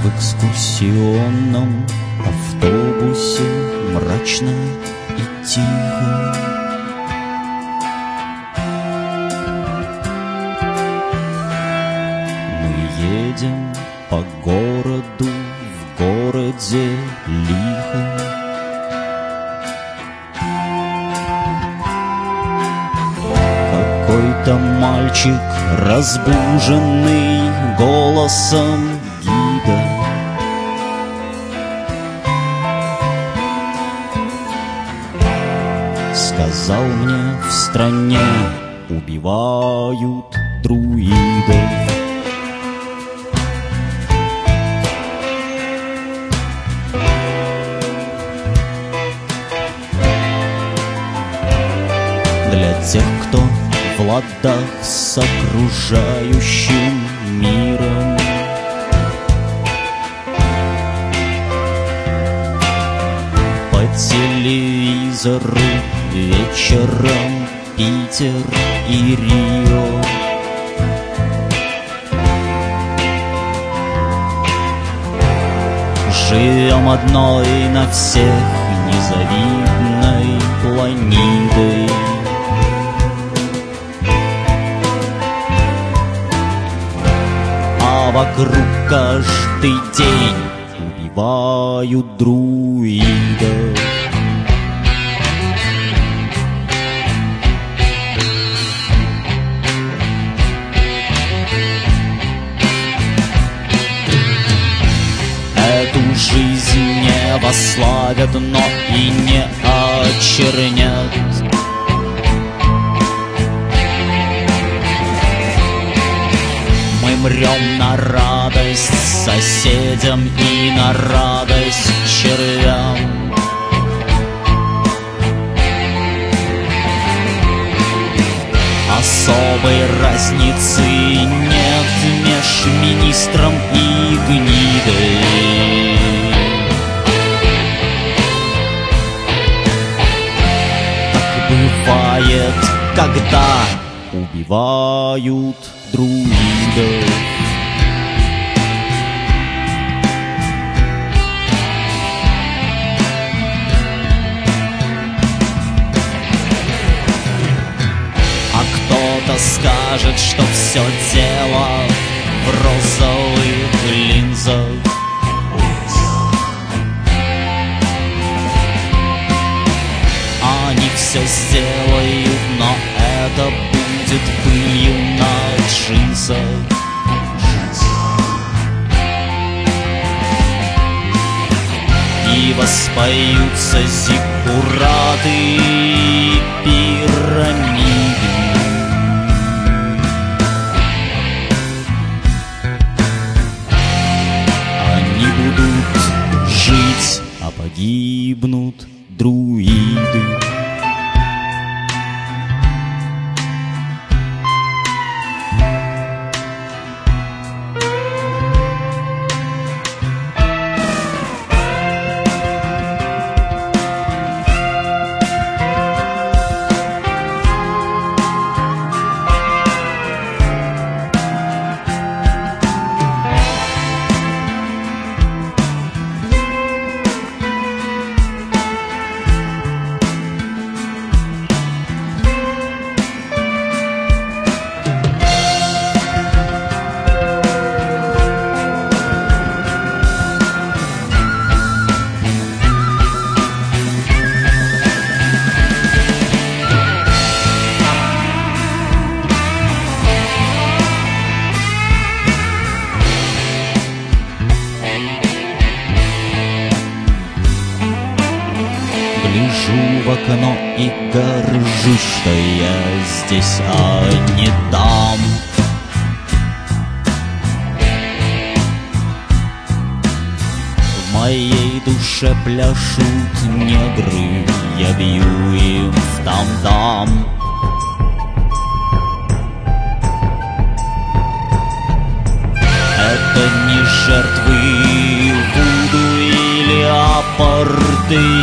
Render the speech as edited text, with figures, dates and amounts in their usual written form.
В экскурсионном автобусе мрачно и тихо. Мы едем по городу, в городе лихо. Какой-то мальчик, разбуженный голосом гида, сказал мне: в стране убивают друидов. Для тех, кто в ладах с окружающим миром, по телевизору вечером Питер и Рио. Живем одной на всех незавидной планетой. А вокруг каждый день убивают друидов. Эту жизнь не восславят, но и не очернят. Мы мрем на радость соседям и на радость червям. Особой разницы нет меж министром и гнидой. Так бывает, когда убивают друидов. Кто-то скажет, что все дело в розовых линзах. Они все сделают, но это будет пылью на джинсах. И воспоются зиккураты и пирамиды. Они будут жить, а погибнут друиды. Гляжу в окно и горжусь, что я здесь, а не там. В моей душе пляшут негры, я бью им в там-там. Это не жертвы вуду или апартеида.